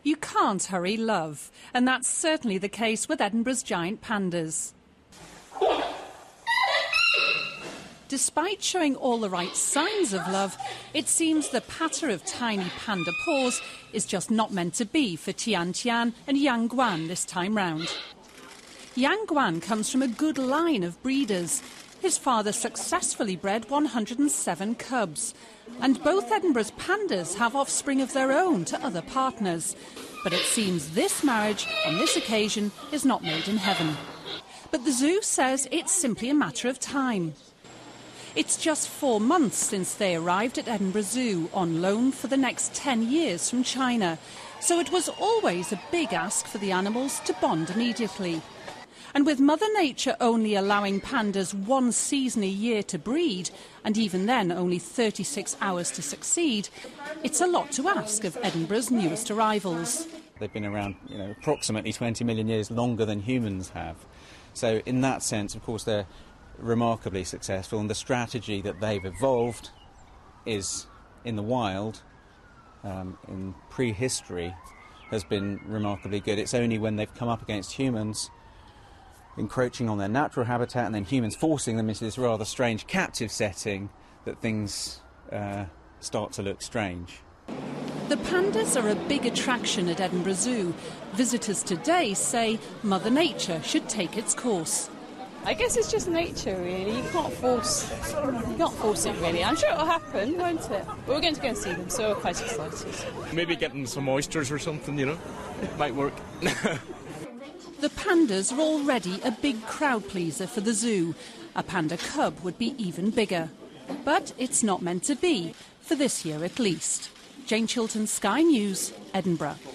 You can't hurry love, and that's certainly the case with Edinburgh's giant pandas. Despite showing all the right signs of love, it seems the patter of tiny panda paws is just not meant to be for Tian Tian and Yang Guan this time round. Yang Guan comes from a good line of breeders. His father successfully bred 107 cubs. And both Edinburgh's pandas have offspring of their own to other partners. But it seems this marriage, on this occasion, is not made in heaven. But the zoo says it's simply a matter of time. It's just 4 months since they arrived at Edinburgh Zoo on loan for the next 10 years from China. So it was always a big ask for the animals to bond immediately. And with Mother Nature only allowing pandas 1 season a year to breed, and even then only 36 hours to succeed, it's a lot to ask of Edinburgh's newest arrivals. They've been around, approximately 20 million years longer than humans have. So in that sense, of course, they're remarkably successful, and the strategy that they've evolved is in the wild, in prehistory, has been remarkably good. It's only when they've come up against humans encroaching on their natural habitat and then humans forcing them into this rather strange captive setting that things start to look strange. The pandas are a big attraction at Edinburgh Zoo. Visitors today say Mother Nature should take its course. I guess it's just nature, really. You can't force it, really. I'm sure it'll happen, won't it? But we're going to go and see them, so we're quite excited. Maybe getting some oysters or something, It might work. The pandas are already a big crowd pleaser for the zoo. A panda cub would be even bigger. But it's not meant to be, for this year at least. Jane Chilton, Sky News, Edinburgh.